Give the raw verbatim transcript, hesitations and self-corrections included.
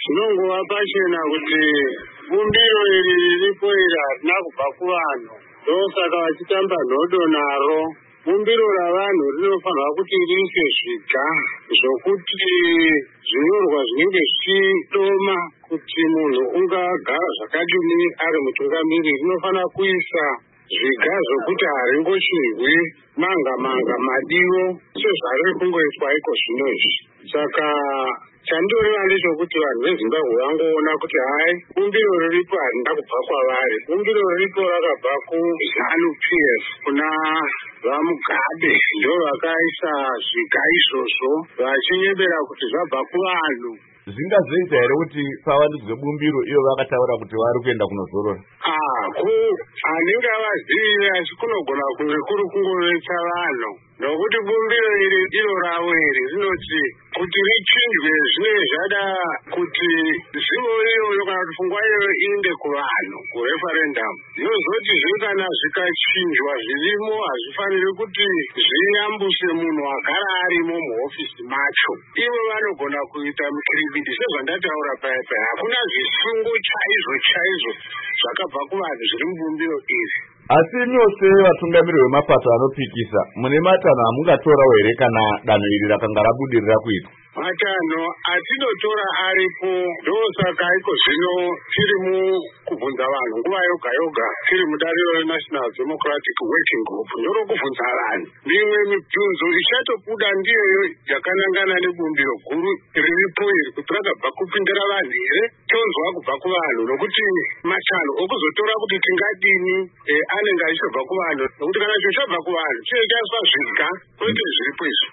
Zvinongova pachena kuti bumbiro iri riripo iri harina kubva kuvanhu, ndosaka vachitamba nhodo naro. Bumbiro ravanhu rinofanirwa kuti riise zviga zvokuti zvinyorwa zvinenge zvichidoma kuti munhu ungagara zvakadini ari mutungamiri. Rinofanira kuisa zviga zvokuti haringochirwi manga manga madiwo sezvariri kungoitwa iko zvino izvi. Saka chandoreva ndechekuti vanhu veZimbabwe vangoona kuti hai bumbiro riripo harina kubva kwavari. Bumbiro riripo rakabva kuZANU P F kuna vaMugabe, ndo vakaisa zviga izvozvo vachinyebera kuti zvabva kuvanhu. Zvingazoita here kuti pavandudzwe bumbiro iyo vakataura kuti vari kuenda kunozorora? Ah, ku anenge avazivi asi kunogona kunge kuri kungovetsa vanhu, nokuti bumbiro iri iro ravo iri rinoti kuti richinjwe zvinenge zvada kuti zivo iyoyo kana kuti pfungwa iyoyo iinde kuvanhu kureferendamu. Ndinozoti zviri kana zvikachinjwa zvirimo hazvifaniri kuti zvinyambuse munhu agara arimo muhofisi macho. Ivo vanogona kuita mukiribidi sezvandataura paya paya. Hakuna zvisungo chaizvo chaizvo zvakabva kuvanhu zviri mubumbiro iri. Asi nyose vatungamiri vemapato anopikisa, mune matanho amungatorao here kana danho iri rakanga rabudirira kuitwa? Matanho atinotora aripo, ndosaka iko zvino tiri mukubvunza vanhu nguva yoga yoga tiri mudariro reNational Democratic Working Group ndorokubvunza vanhu. Mimwe mibvunzo ichatobuda ndiyoyo yakanangana nebumbiro guru riripo iri kuti rakabva kupindira vanhu here, tonzwa kubva kuvanhu, nokuti matanho okuzotora kuti tingadini e, anenge achibva kuvanhu, nokuti kana chinhu chabva kuvanhu chinochaiswa zviga kwete zviripo izvo.